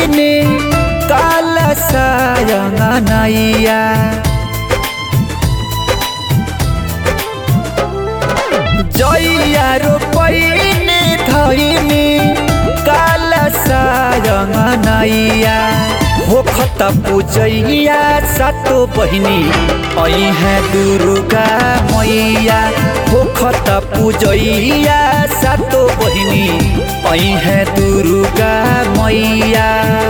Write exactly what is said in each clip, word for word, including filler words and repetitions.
पहिने काला सायंगनैया जइया रोपैने धइने काला सायंगनैया होखत पूजैया सातो बहिनी अइहे दुर्गा मैया होखत पूजैया सातो बहिनी अइहे दुर्गा मैया।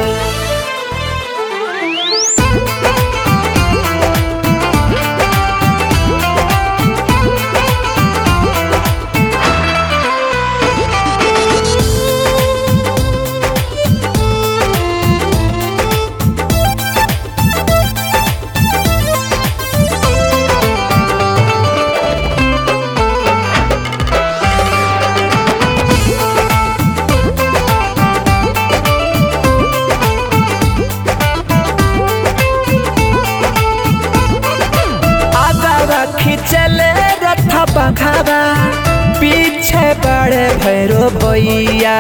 खिचले रथ बघावा पीछे बड़े भैरो भैया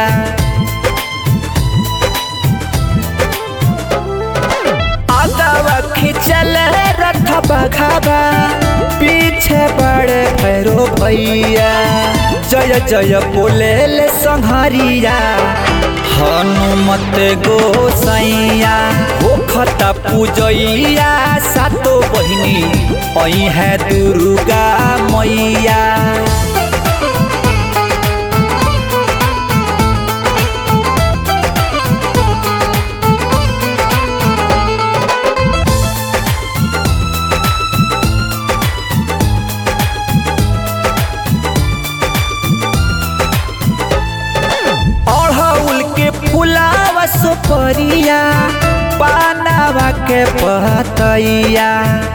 आगावा खिचले रथ बघावा पीछे बड़े भैरो भैया जय जय बोले ले संहरिया हनुमत गोसैया होखत पूजैया सातो बहिनी अइहे दुर्गा मैया। फुलावा सुपरिया पानावा के पतैया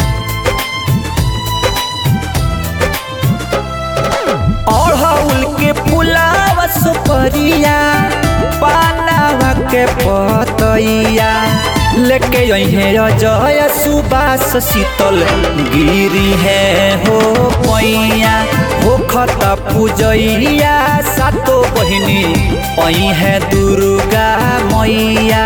अड़हुल के फुलावा सुपरिया पानावा के पतैया लेके अइहे अजय सुबास शीतल गिरी है हो पैया होखत पूजैया सातो बहिनी अइहे दुर्गा मैया।